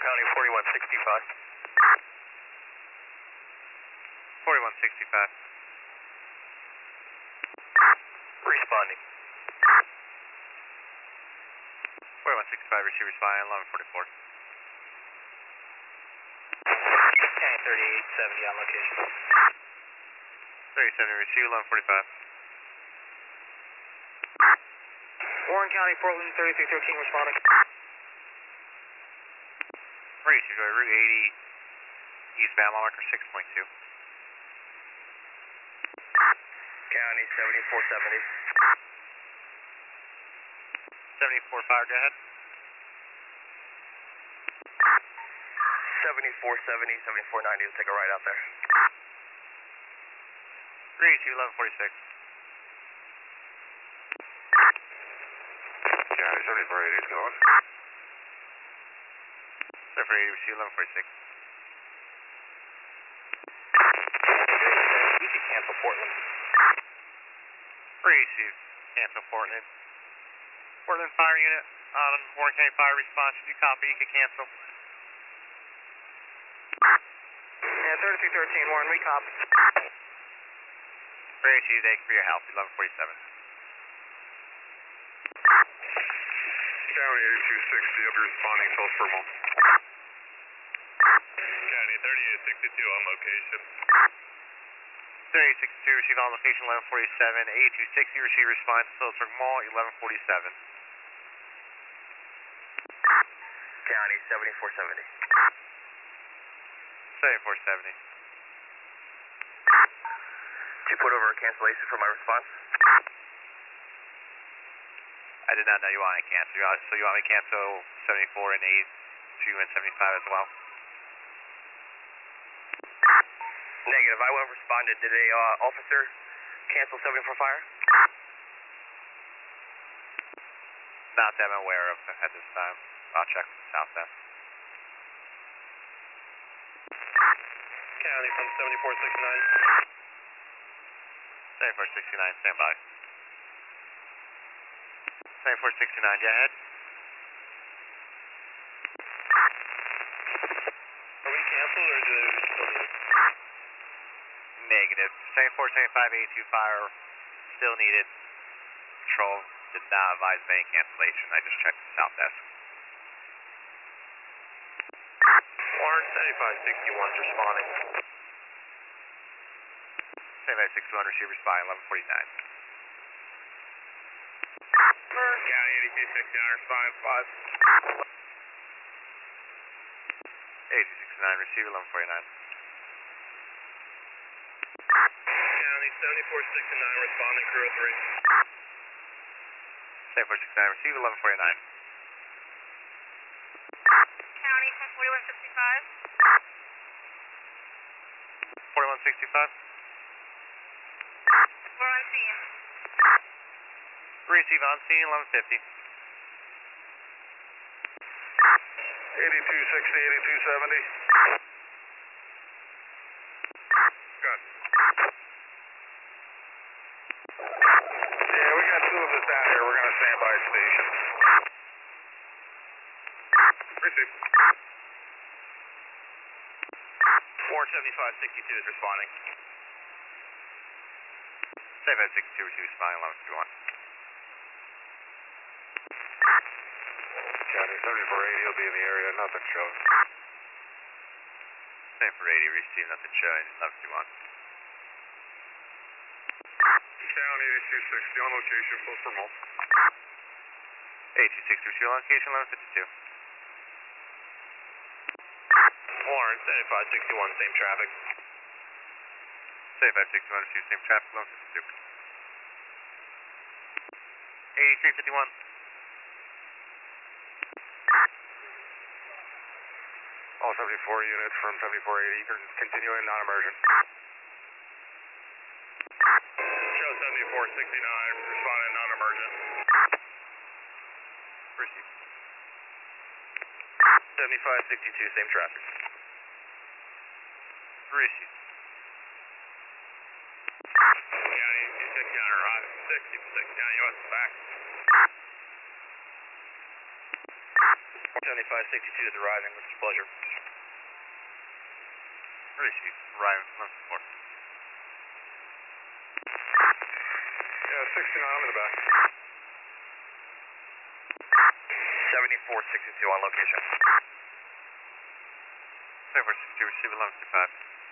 County 4165. 4165. Responding. 4165, receive responding 1144. County 3870 on location. 37, receive 1145. Warren County, Portland 3313 responding. Receive Route 80, eastbound, mile marker 6.2. County 7470. 74 fire, go ahead. 7470, 7490, we'll take a ride out there. Receive 1146. County 7480 is going. 7480, receive 1146. You can cancel Portland. Receive, cancel Portland. Portland Fire Unit on Warren County Fire Response. If you copy, you can cancel. Yeah, 3313 Warren, we copy. Receive, thank you for your help, 1147. County 8260, I'll be responding till Fermo. County 3862 on location. 3862, receive on location 1147. 8260, receive response to Phillipsburg Mall 1147. County 7470. 7470. Did you put over a cancellation for my response? I did not know you wanted to cancel. So you want me to cancel 74 and 82 and 75 as well? Negative. I won't responded. Did a officer cancel 74 fire? Not that I'm aware of at this time. I'll check with Southwest. County from 7469. 7469, stand by. 7469, go ahead. Are we canceled or did we still need it? Negative. 74, 75, 82 fire, still needed. Control did not advise of any cancellation. I just checked the Southwest. Warren 7561 is responding. 7561, receive responding 1149. County 8269 responding 5. 8269, receive 1149. County 7469 responding crew 3. 7469, receive 1149. County from 4165. 4165, We're on scene. receive on scene 1150. 8260, 8270. Good. Yeah, we got two of us down here. We're going to stand by station. Receive. Warren 7562 is responding. 7562, receive responding 1151. County 7480 will be in the area. Nothing shows. 7480, receive nothing showing 1151. County 8260 on location, close for Mall. 8260, receive location 1152. Warren 7561, same traffic. 7561, receive same traffic 1152. 8351. All 74 units from 7480 continuing non-emergent. Show 7469 responding non-emergent. Receive. 7562, same traffic. Receive. County 260 on arrive. 66 County US back. 7562 is arriving with displeasure. Where is she? Arriving from Lone Yeah, 69, I'm in the back. 7462 on location. 7462, receive 1155.